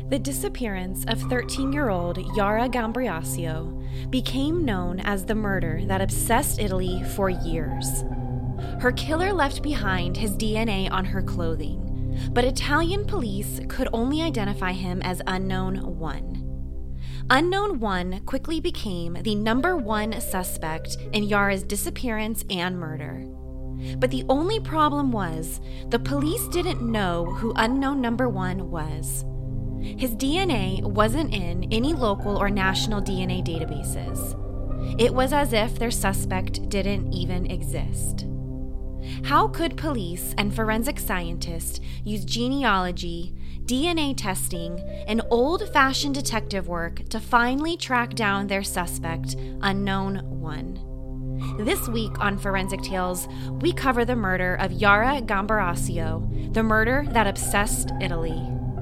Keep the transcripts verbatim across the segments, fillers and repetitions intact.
The disappearance of thirteen-year-old Yara Gambriasio became known as the murder that obsessed Italy for years. Her killer left behind his D N A on her clothing, but Italian police could only identify him as Unknown One. Unknown One quickly became the number one suspect in Yara's disappearance and murder. But the only problem was the police didn't know who Unknown Number One was. His D N A wasn't in any local or national D N A databases. It was as if their suspect didn't even exist. How could police and forensic scientists use genealogy, D N A testing, and old-fashioned detective work to finally track down their suspect, Unknown One? This week on Forensic Tales, we cover the murder of Yara Gambriasio, the murder that obsessed Italy.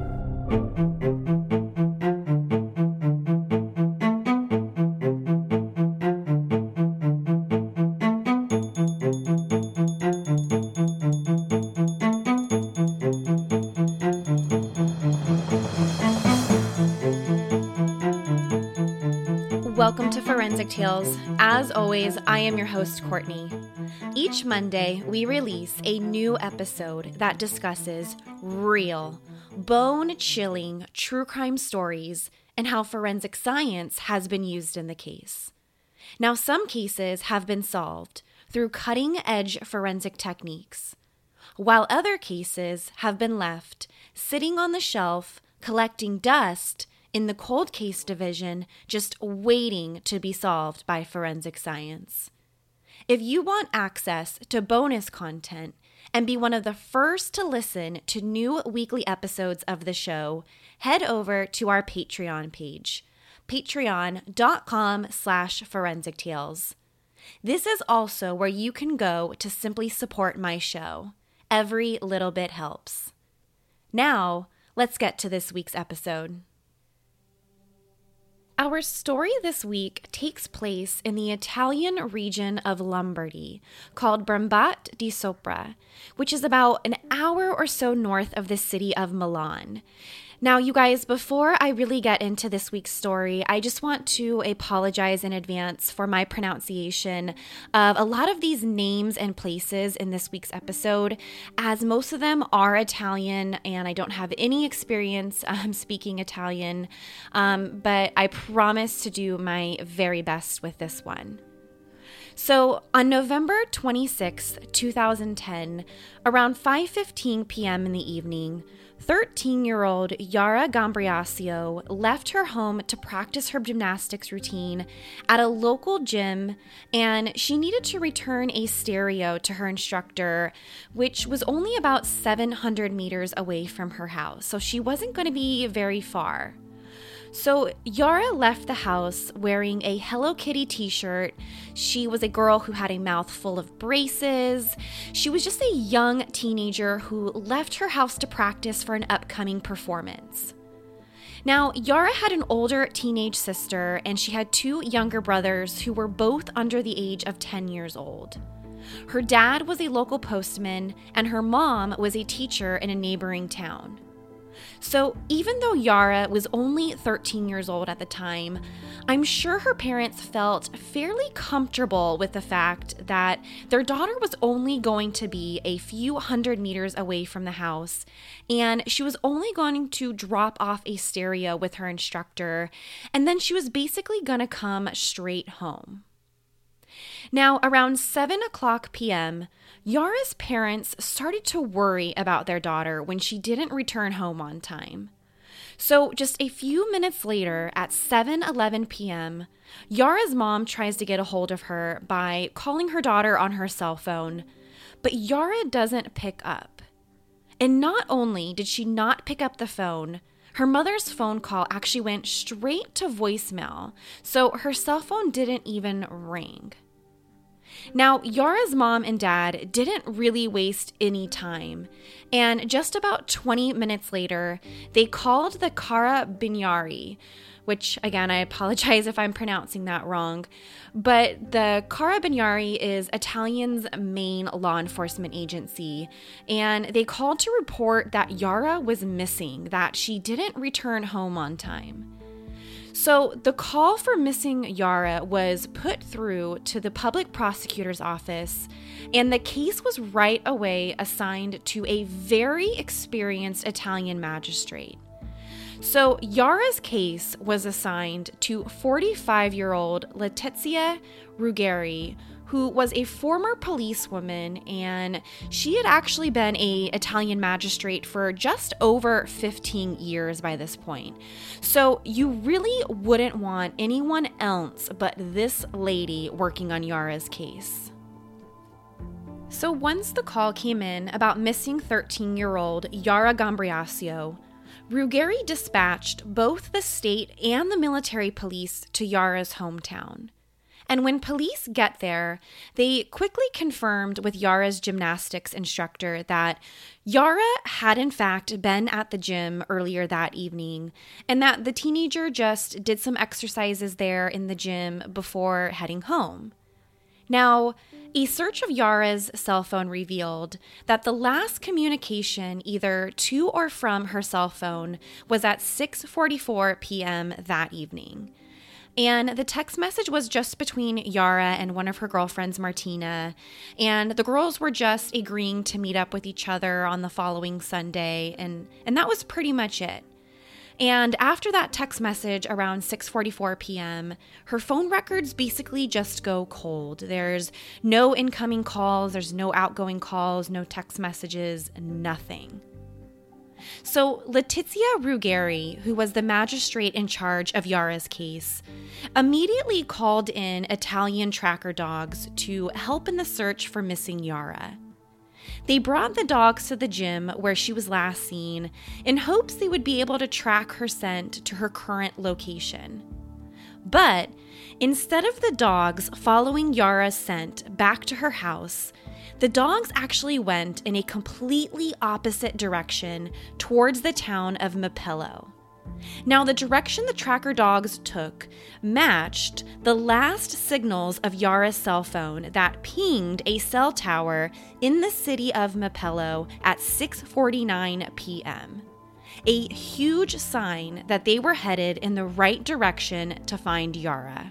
Welcome to Forensic Tales. As always, I am your host, Courtney. Each Monday, we release a new episode that discusses real, bone-chilling true crime stories and how forensic science has been used in the case. Now, some cases have been solved through cutting-edge forensic techniques, while other cases have been left sitting on the shelf, collecting dust in the cold case division, just waiting to be solved by forensic science. If you want access to bonus content and be one of the first to listen to new weekly episodes of the show, head over to our Patreon page, patreon.com slash forensic tales. This is also where you can go to simply support my show. Every little bit helps. Now, let's get to this week's episode. Our story this week takes place in the Italian region of Lombardy called Brembat di Sopra, which is about an hour or so north of the city of Milan. Now, you guys, before I really get into this week's story, I just want to apologize in advance for my pronunciation of a lot of these names and places in this week's episode, as most of them are Italian and I don't have any experience um, speaking Italian, um, but I promise to do my very best with this one. So on November twenty-sixth, twenty ten, around five fifteen p.m. in the evening, thirteen-year-old Yara Gambriasio left her home to practice her gymnastics routine at a local gym, and she needed to return a stereo to her instructor, which was only about seven hundred meters away from her house, so she wasn't going to be very far. So Yara left the house wearing a Hello Kitty t-shirt. She was a girl who had a mouth full of braces. She was just a young teenager who left her house to practice for an upcoming performance. Now, Yara had an older teenage sister, and she had two younger brothers who were both under the age of ten years old. Her dad was a local postman, and her mom was a teacher in a neighboring town. So even though Yara was only thirteen years old at the time, I'm sure her parents felt fairly comfortable with the fact that their daughter was only going to be a few hundred meters away from the house, and she was only going to drop off a stereo with her instructor, and then she was basically going to come straight home. Now, around seven o'clock p.m., Yara's parents started to worry about their daughter when she didn't return home on time. So just a few minutes later, at seven eleven p.m., Yara's mom tries to get a hold of her by calling her daughter on her cell phone, but Yara doesn't pick up. And not only did she not pick up the phone, her mother's phone call actually went straight to voicemail, so her cell phone didn't even ring. Now, Yara's mom and dad didn't really waste any time, and just about twenty minutes later, they called the Carabinieri, which, again, I apologize if I'm pronouncing that wrong, but the Carabinieri is Italian's main law enforcement agency, and they called to report that Yara was missing, that she didn't return home on time. So the call for missing Yara was put through to the public prosecutor's office, and the case was right away assigned to a very experienced Italian magistrate. So Yara's case was assigned to forty-five-year-old Letizia Ruggeri, who was a former policewoman, and she had actually been an Italian magistrate for just over fifteen years by this point. So you really wouldn't want anyone else but this lady working on Yara's case. So once the call came in about missing thirteen-year-old Yara Gambriasio, Ruggeri dispatched both the state and the military police to Yara's hometown. And when police get there, they quickly confirmed with Yara's gymnastics instructor that Yara had in fact been at the gym earlier that evening, and that the teenager just did some exercises there in the gym before heading home. Now, a search of Yara's cell phone revealed that the last communication either to or from her cell phone was at six forty-four p.m. that evening. And the text message was just between Yara and one of her girlfriends, Martina, and the girls were just agreeing to meet up with each other on the following Sunday, and, and that was pretty much it. And after that text message around six forty-four p.m., her phone records basically just go cold. There's no incoming calls, there's no outgoing calls, no text messages, nothing. So Letizia Ruggeri, who was the magistrate in charge of Yara's case, immediately called in Italian tracker dogs to help in the search for missing Yara. They brought the dogs to the gym where she was last seen in hopes they would be able to track her scent to her current location. But instead of the dogs following Yara's scent back to her house, the dogs actually went in a completely opposite direction towards the town of Mapello. Now, the direction the tracker dogs took matched the last signals of Yara's cell phone that pinged a cell tower in the city of Mapello at six forty-nine p.m. A huge sign that they were headed in the right direction to find Yara.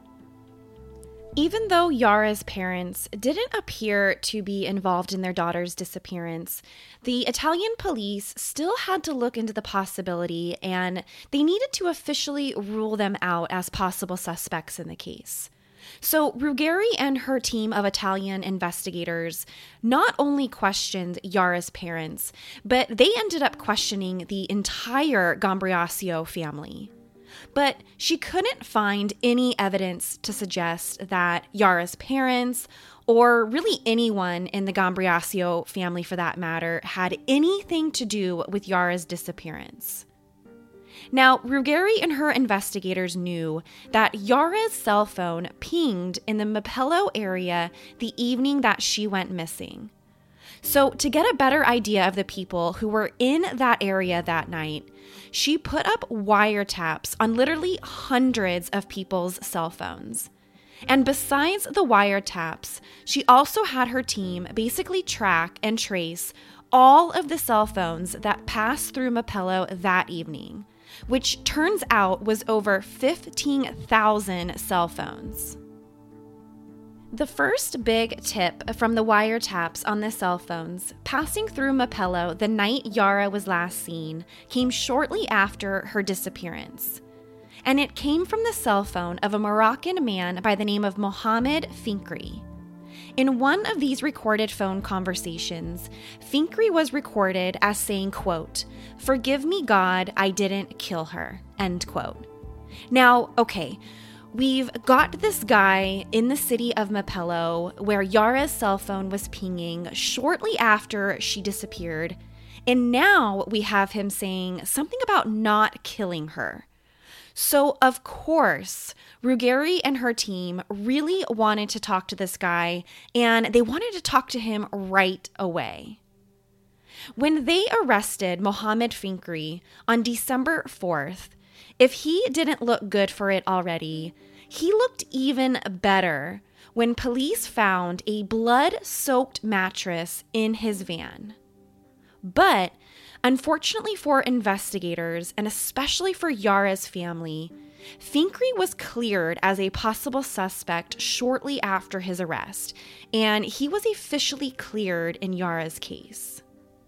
Even though Yara's parents didn't appear to be involved in their daughter's disappearance, the Italian police still had to look into the possibility, and they needed to officially rule them out as possible suspects in the case. So Ruggeri and her team of Italian investigators not only questioned Yara's parents, but they ended up questioning the entire Gambriasio family. But she couldn't find any evidence to suggest that Yara's parents, or really anyone in the Gambriasio family for that matter, had anything to do with Yara's disappearance. Now, Ruggeri and her investigators knew that Yara's cell phone pinged in the Mapello area the evening that she went missing. So to get a better idea of the people who were in that area that night, she put up wiretaps on literally hundreds of people's cell phones. And besides the wiretaps, she also had her team basically track and trace all of the cell phones that passed through Mapello that evening, which turns out was over fifteen thousand cell phones. The first big tip from the wiretaps on the cell phones passing through Mapello the night Yara was last seen came shortly after her disappearance. And it came from the cell phone of a Moroccan man by the name of Mohamed Finkri. In one of these recorded phone conversations, Finkri was recorded as saying, quote, "Forgive me, God, I didn't kill her," end quote. Now, okay, we've got this guy in the city of Mapello where Yara's cell phone was pinging shortly after she disappeared, and now we have him saying something about not killing her. So, of course, Ruggeri and her team really wanted to talk to this guy, and they wanted to talk to him right away. When they arrested Mohammed Finkri on December fourth, if he didn't look good for it already, he looked even better when police found a blood-soaked mattress in his van. But unfortunately for investigators, and especially for Yara's family, Finkri was cleared as a possible suspect shortly after his arrest, and he was officially cleared in Yara's case.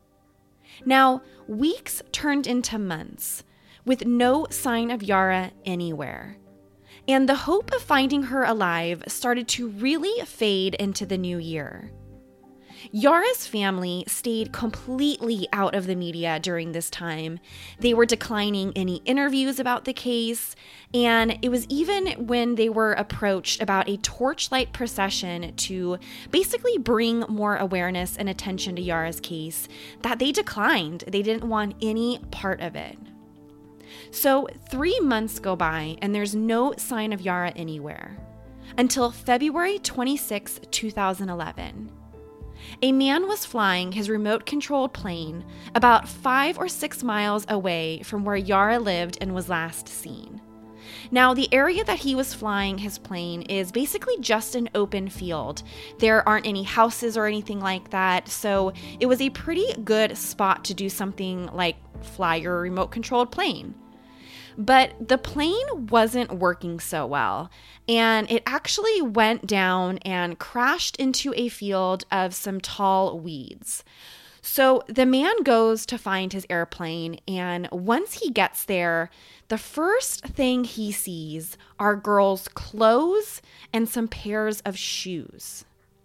Now, weeks turned into months, with no sign of Yara anywhere, and the hope of finding her alive started to really fade into the new year. Yara's family stayed completely out of the media during this time. They were declining any interviews about the case, and it was even when they were approached about a torchlight procession to basically bring more awareness and attention to Yara's case that they declined. They didn't want any part of it. So three months go by, and there's no sign of Yara anywhere until February twenty-sixth, twenty eleven. A man was flying his remote-controlled plane about five or six miles away from where Yara lived and was last seen. Now, the area that he was flying his plane is basically just an open field. There aren't any houses or anything like that, so it was a pretty good spot to do something like fly your remote-controlled plane. But the plane wasn't working so well, and it actually went down and crashed into a field of some tall weeds. So the man goes to find his airplane, and once he gets there, the first thing he sees are girls' clothes and some pairs of shoes.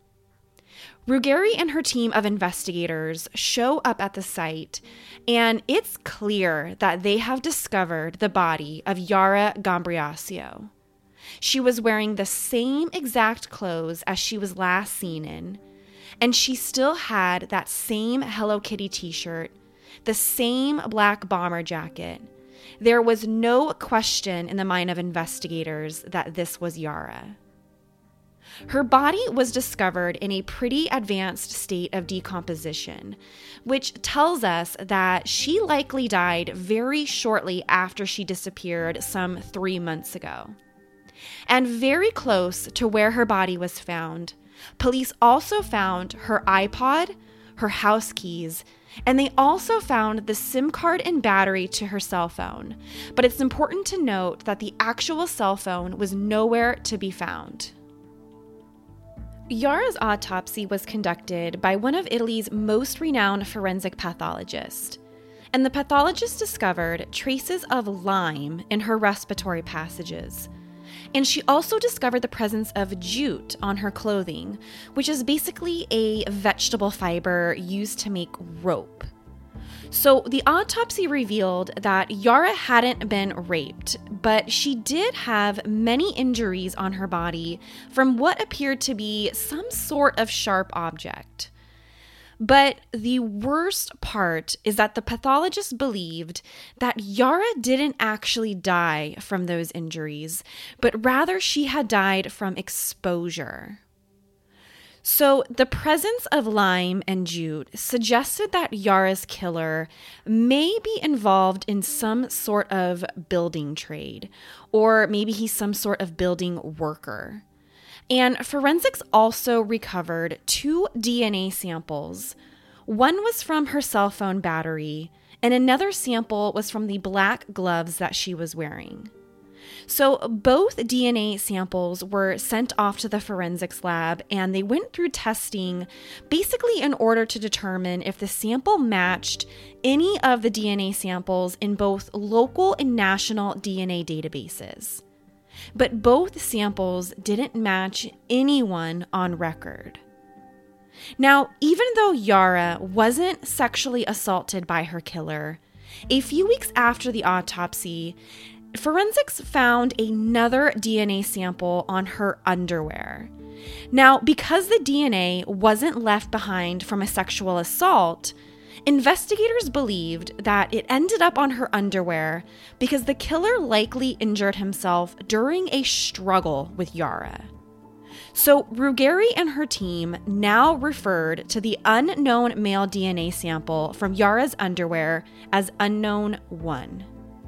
Ruggeri and her team of investigators show up at the site, and it's clear that they have discovered the body of Yara Gambriasio. She was wearing the same exact clothes as she was last seen in, and she still had that same Hello Kitty t-shirt, the same black bomber jacket. There was no question in the mind of investigators that this was Yara. Her body was discovered in a pretty advanced state of decomposition, which tells us that she likely died very shortly after she disappeared some three months ago. And very close to where her body was found, police also found her iPod, her house keys, and they also found the SIM card and battery to her cell phone. But it's important to note that the actual cell phone was nowhere to be found. Yara's autopsy was conducted by one of Italy's most renowned forensic pathologists, and the pathologist discovered traces of lime in her respiratory passages. And she also discovered the presence of jute on her clothing, which is basically a vegetable fiber used to make rope. So the autopsy revealed that Yara hadn't been raped, but she did have many injuries on her body from what appeared to be some sort of sharp object. But the worst part is that the pathologist believed that Yara didn't actually die from those injuries, but rather she had died from exposure. So the presence of lime and jute suggested that Yara's killer may be involved in some sort of building trade, or maybe he's some sort of building worker. And forensics also recovered two D N A samples. One was from her cell phone battery, and another sample was from the black gloves that she was wearing. So both D N A samples were sent off to the forensics lab, and they went through testing basically in order to determine if the sample matched any of the D N A samples in both local and national D N A databases. But both samples didn't match anyone on record. Now, even though Yara wasn't sexually assaulted by her killer, a few weeks after the autopsy, forensics found another D N A sample on her underwear. Now, because the D N A wasn't left behind from a sexual assault, Investigators believed that it ended up on her underwear because the killer likely injured himself during a struggle with Yara. So Ruggeri and her team now referred to the unknown male D N A sample from Yara's underwear as Unknown one.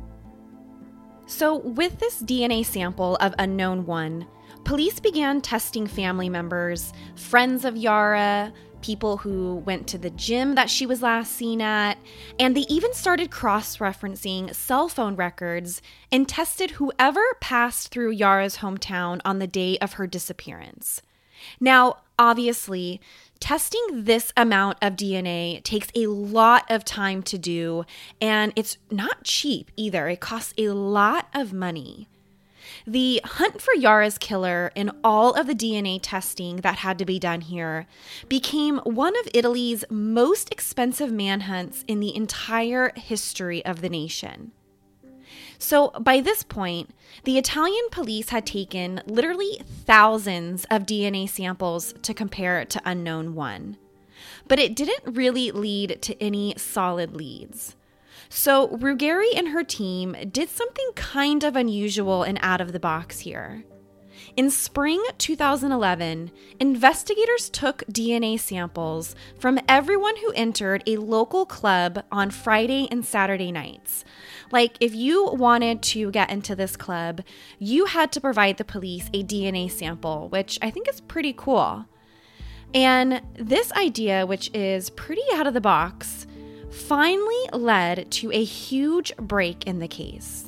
So with this D N A sample of Unknown one, police began testing family members, friends of Yara, people who went to the gym that she was last seen at, and they even started cross-referencing cell phone records and tested whoever passed through Yara's hometown on the day of her disappearance. Now, obviously, testing this amount of D N A takes a lot of time to do, and it's not cheap either. It costs a lot of money. The hunt for Yara's killer and all of the D N A testing that had to be done here became one of Italy's most expensive manhunts in the entire history of the nation. So by this point, the Italian police had taken literally thousands of D N A samples to compare to Unknown one. But it didn't really lead to any solid leads. So Ruggeri and her team did something kind of unusual and out of the box here. In spring two thousand eleven, investigators took D N A samples from everyone who entered a local club on Friday and Saturday nights. Like, if you wanted to get into this club, you had to provide the police a D N A sample, which I think is pretty cool. And this idea, which is pretty out of the box, finally led to a huge break in the case.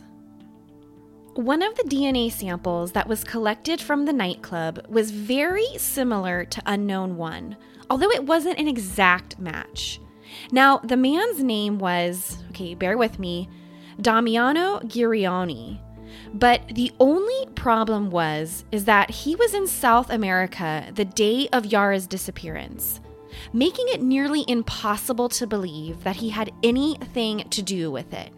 One of the D N A samples that was collected from the nightclub was very similar to Unknown one, although it wasn't an exact match. Now, the man's name was, okay, bear with me, Damiano Ghironi. But the only problem was is that he was in South America the day of Yara's disappearance, making it nearly impossible to believe that he had anything to do with it.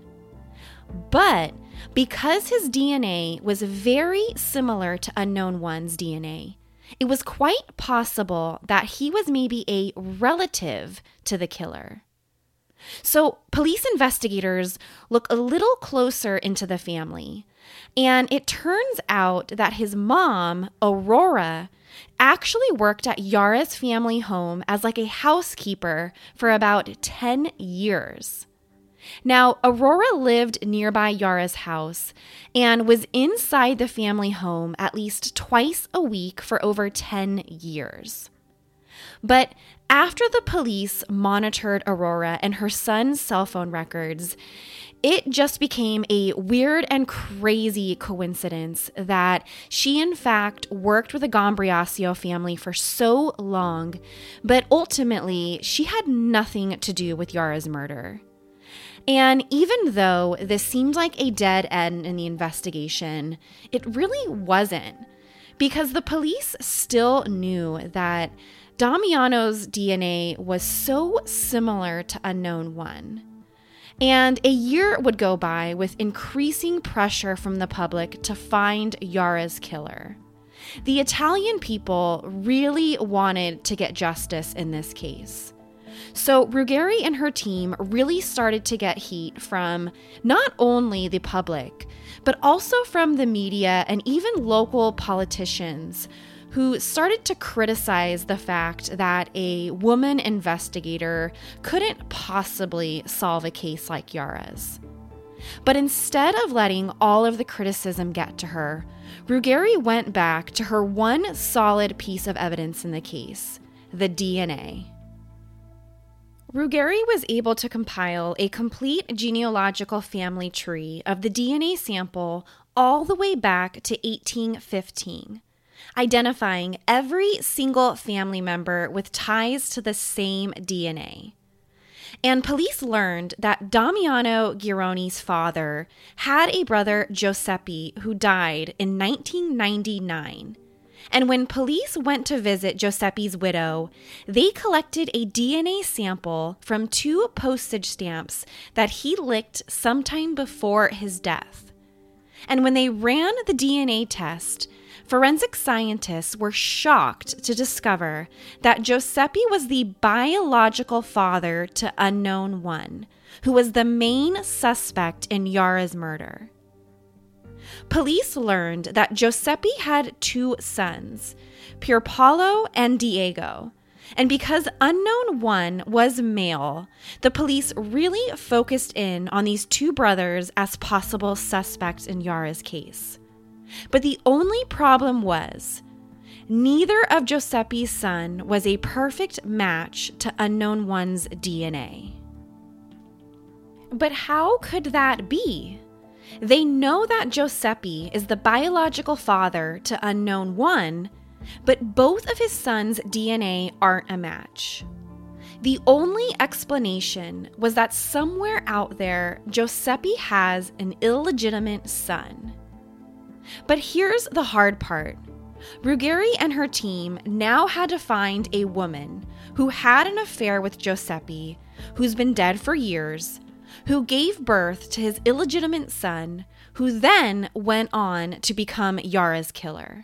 But because his D N A was very similar to Unknown one's D N A, it was quite possible that he was maybe a relative to the killer. So police investigators look a little closer into the family, and it turns out that his mom, Aurora, actually worked at Yara's family home as like a housekeeper for about ten years. Now, Aurora lived nearby Yara's house and was inside the family home at least twice a week for over ten years. But after the police monitored Aurora and her son's cell phone records, it just became a weird and crazy coincidence that she, in fact, worked with the Gombriacio family for so long, but ultimately she had nothing to do with Yara's murder. And even though this seemed like a dead end in the investigation, it really wasn't, because the police still knew that Damiano's D N A was so similar to Unknown one. And a year would go by with increasing pressure from the public to find Yara's killer. The Italian people really wanted to get justice in this case. So Ruggeri and her team really started to get heat from not only the public, but also from the media and even local politicians who started to criticize the fact that a woman investigator couldn't possibly solve a case like Yara's. But instead of letting all of the criticism get to her, Ruggeri went back to her one solid piece of evidence in the case, the D N A. Ruggeri was able to compile a complete genealogical family tree of the D N A sample all the way back to eighteen fifteen, identifying every single family member with ties to the same D N A. And police learned that Damiano Ghironi's father had a brother, Giuseppe, who died in nineteen ninety-nine. And when police went to visit Giuseppe's widow, they collected a D N A sample from two postage stamps that he licked sometime before his death. And when they ran the D N A test, Forensic scientists were shocked to discover that Giuseppe was the biological father to Unknown One, who was the main suspect in Yara's murder. Police learned that Giuseppe had two sons, Pierpaolo and Diego, and because Unknown One was male, the police really focused in on these two brothers as possible suspects in Yara's case. But the only problem was, neither of Giuseppe's son was a perfect match to Unknown One's D N A. But how could that be? They know that Giuseppe is the biological father to Unknown One, but both of his sons' D N A aren't a match. The only explanation was that somewhere out there, Giuseppe has an illegitimate son. But here's the hard part. Ruggeri and her team now had to find a woman who had an affair with Giuseppe, who's been dead for years, who gave birth to his illegitimate son, who then went on to become Yara's killer.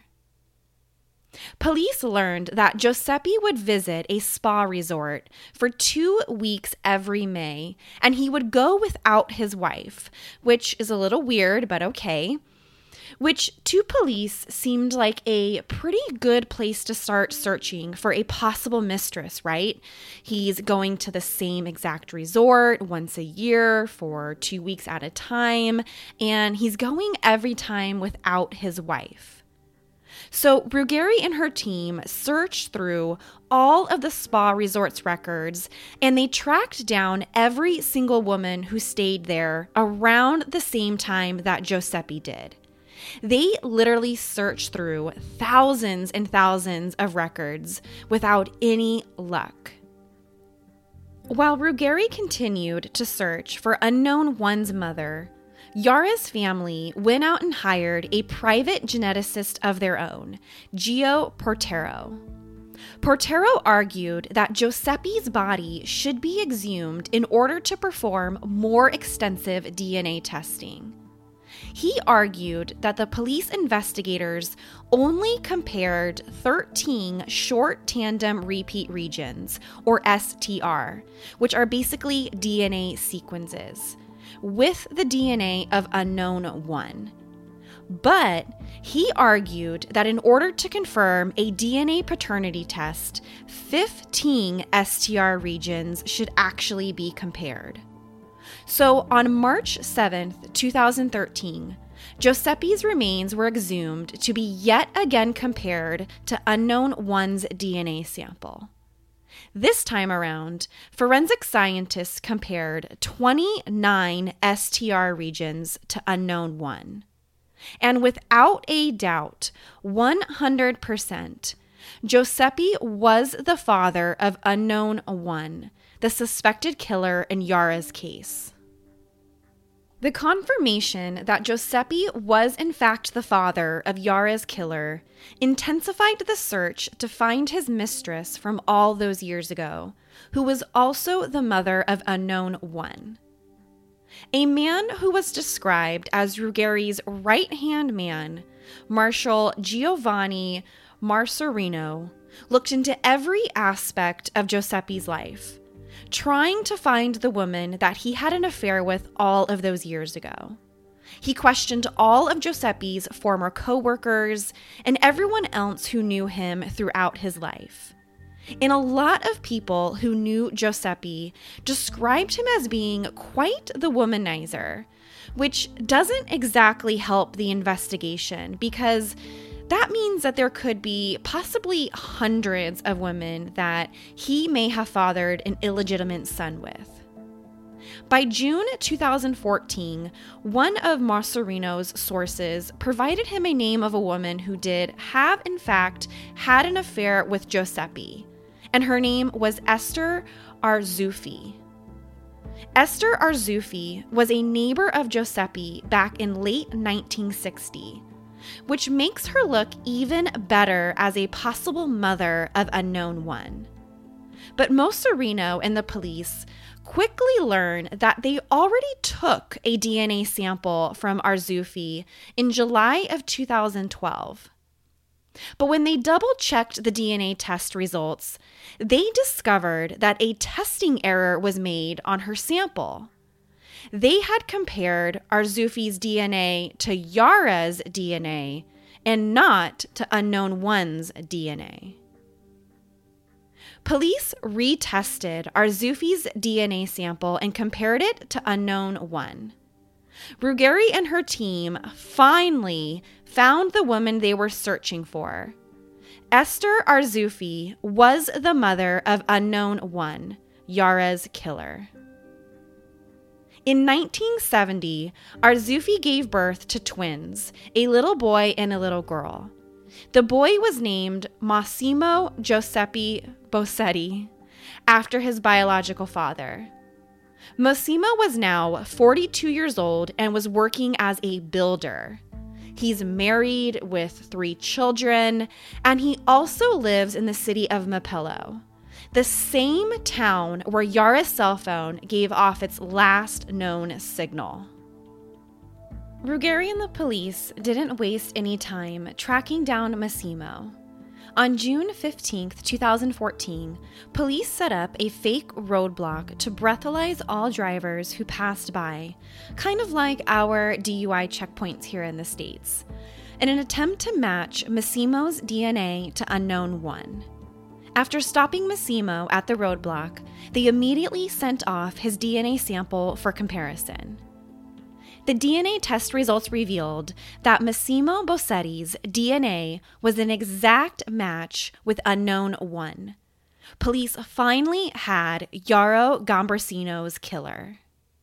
Police learned that Giuseppe would visit a spa resort for two weeks every May, and he would go without his wife, which is a little weird, but okay. Which to police seemed like a pretty good place to start searching for a possible mistress, right? He's going to the same exact resort once a year for two weeks at a time, and he's going every time without his wife. So Ruggeri and her team searched through all of the spa resort's records, and they tracked down every single woman who stayed there around the same time that Giuseppe did. They literally searched through thousands and thousands of records without any luck. While Ruggeri continued to search for Unknown One's mother, Yara's family went out and hired a private geneticist of their own, Gio Portero. Portero argued that Giuseppe's body should be exhumed in order to perform more extensive D N A testing. He argued that the police investigators only compared thirteen short tandem repeat regions, or S T R, which are basically D N A sequences, with the D N A of Unknown One. But he argued that in order to confirm a D N A paternity test, fifteen S T R regions should actually be compared. So on March seventh, twenty thirteen, Giuseppe's remains were exhumed to be yet again compared to Unknown One's D N A sample. This time around, forensic scientists compared twenty-nine S T R regions to Unknown One. And without a doubt, one hundred percent, Giuseppe was the father of Unknown One, the suspected killer in Yara's case. The confirmation that Giuseppe was in fact the father of Yara's killer intensified the search to find his mistress from all those years ago, who was also the mother of Unknown One. A man who was described as Ruggeri's right-hand man, Marshal Giovanni Marcerino, looked into every aspect of Giuseppe's life, trying to find the woman that he had an affair with all of those years ago. He questioned all of Giuseppe's former co-workers and everyone else who knew him throughout his life. And a lot of people who knew Giuseppe described him as being quite the womanizer, which doesn't exactly help the investigation because that means that there could be possibly hundreds of women that he may have fathered an illegitimate son with. By June twenty fourteen, one of Marcerino's sources provided him a name of a woman who did have, in fact, had an affair with Giuseppe, and her name was Esther Arzuffi. Esther Arzuffi was a neighbor of Giuseppe back in late nineteen sixty, which makes her look even better as a possible mother of Unknown One. But Marcerino and the police quickly learned that they already took a D N A sample from Arzuffi in July of two thousand twelve. But when they double-checked the D N A test results, they discovered that a testing error was made on her sample. They had compared Arzoufi's D N A to Yara's D N A and not to unknown one's D N A. Police retested Arzoufi's D N A sample and compared it to unknown one. Ruggeri and her team finally found the woman they were searching for. Esther Arzoufi was the mother of unknown one, Yara's killer. In nineteen seventy, Arzoufi gave birth to twins, a little boy and a little girl. The boy was named Massimo Giuseppe Bossetti, after his biological father. Massimo was now forty-two years old and was working as a builder. He's married with three children, and he also lives in the city of Mapello, the same town where Yara's cell phone gave off its last known signal. Ruggeri and the police didn't waste any time tracking down Massimo. On June fifteenth, twenty fourteen, police set up a fake roadblock to breathalyze all drivers who passed by, kind of like our D U I checkpoints here in the States, in an attempt to match Massimo's D N A to unknown one. After stopping Massimo at the roadblock, they immediately sent off his D N A sample for comparison. The D N A test results revealed that Massimo Bossetti's D N A was an exact match with unknown one. Police finally had Yaro Gambrorsino's killer.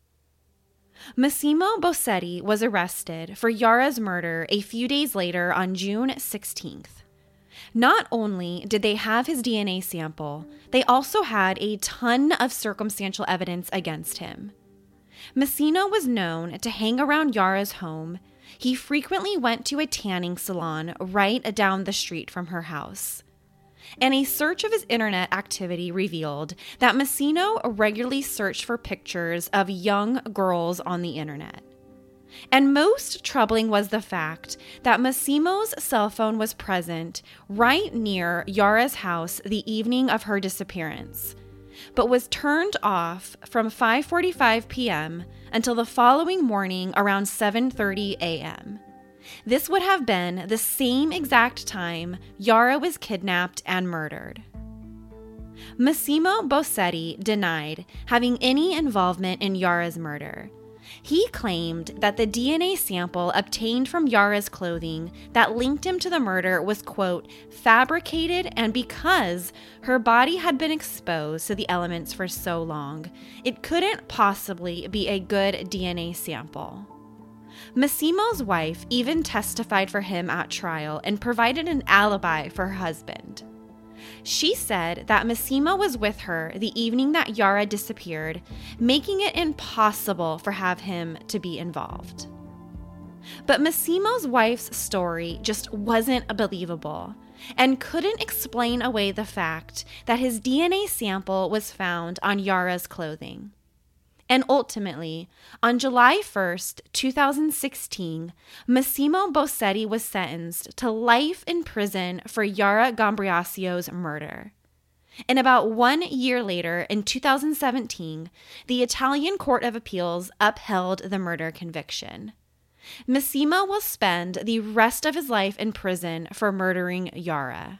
Massimo Bossetti was arrested for Yara's murder a few days later on June sixteenth. Not only did they have his D N A sample, they also had a ton of circumstantial evidence against him. Massimo was known to hang around Yara's home. He frequently went to a tanning salon right down the street from her house. And a search of his internet activity revealed that Massimo regularly searched for pictures of young girls on the internet. And most troubling was the fact that Massimo's cell phone was present right near Yara's house the evening of her disappearance, but was turned off from five forty-five p.m. until the following morning around seven thirty a.m. This would have been the same exact time Yara was kidnapped and murdered. Massimo Bossetti denied having any involvement in Yara's murder. He claimed that the D N A sample obtained from Yara's clothing that linked him to the murder was, quote, fabricated, and because her body had been exposed to the elements for so long, it couldn't possibly be a good D N A sample. Massimo's wife even testified for him at trial and provided an alibi for her husband. She said that Massimo was with her the evening that Yara disappeared, making it impossible for have him to be involved. But Massimo's wife's story just wasn't believable and couldn't explain away the fact that his D N A sample was found on Yara's clothing. And ultimately, on July first, twenty sixteen, Massimo Bossetti was sentenced to life in prison for Yara Gambrosio's murder. And about one year later, in two thousand seventeen, the Italian Court of Appeals upheld the murder conviction. Massimo will spend the rest of his life in prison for murdering Yara.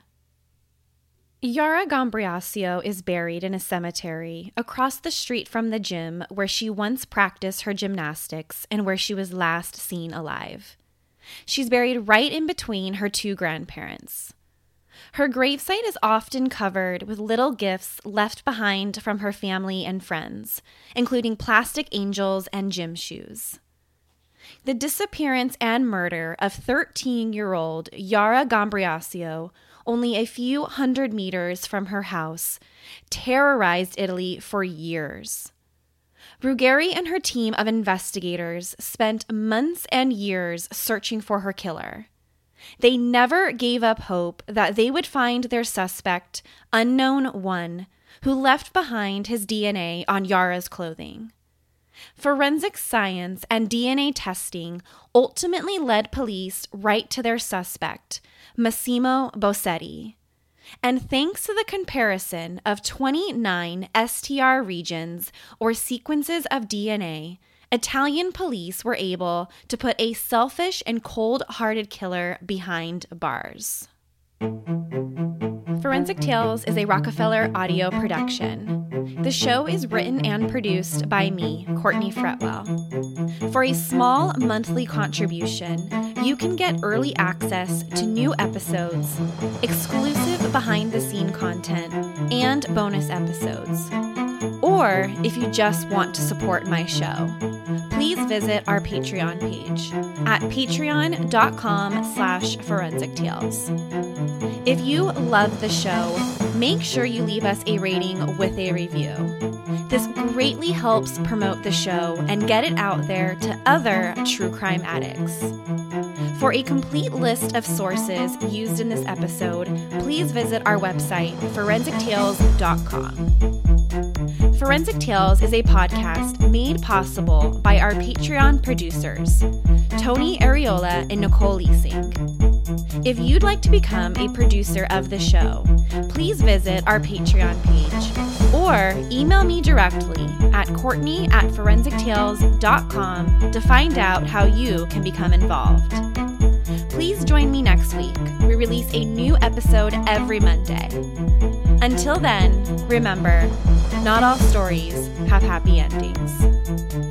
Yara Gambrosio is buried in a cemetery across the street from the gym where she once practiced her gymnastics and where she was last seen alive. She's buried right in between her two grandparents. Her gravesite is often covered with little gifts left behind from her family and friends, including plastic angels and gym shoes. The disappearance and murder of thirteen-year-old Yara Gambrosio, only a few hundred meters from her house, terrorized Italy for years. Ruggeri and her team of investigators spent months and years searching for her killer. They never gave up hope that they would find their suspect, unknown one, who left behind his D N A on Yara's clothing. Forensic science and D N A testing ultimately led police right to their suspect, Massimo Bossetti. And thanks to the comparison of twenty-nine S T R regions or sequences of D N A, Italian police were able to put a selfish and cold-hearted killer behind bars. Forensic Tales is a Rockefeller audio production. The show is written and produced by me, Courtney Fretwell. For a small monthly contribution, you can get early access to new episodes, exclusive behind-the-scene content, and bonus episodes. Or if you just want to support my show, please visit our Patreon page at patreon.com slash forensic tales. If you love the show, make sure you leave us a rating with a review. This greatly helps promote the show and get it out there to other true crime addicts. For a complete list of sources used in this episode, please visit our website, forensic tales dot com. Forensic Tales is a podcast made possible by our Patreon producers, Tony Ariola and Nicole Leasing. If you'd like to become a producer of the show, please visit our Patreon page or email me directly at Courtney at forensic tales dot com to find out how you can become involved. Please join me next week. We release a new episode every Monday. Until then, remember, not all stories have happy endings.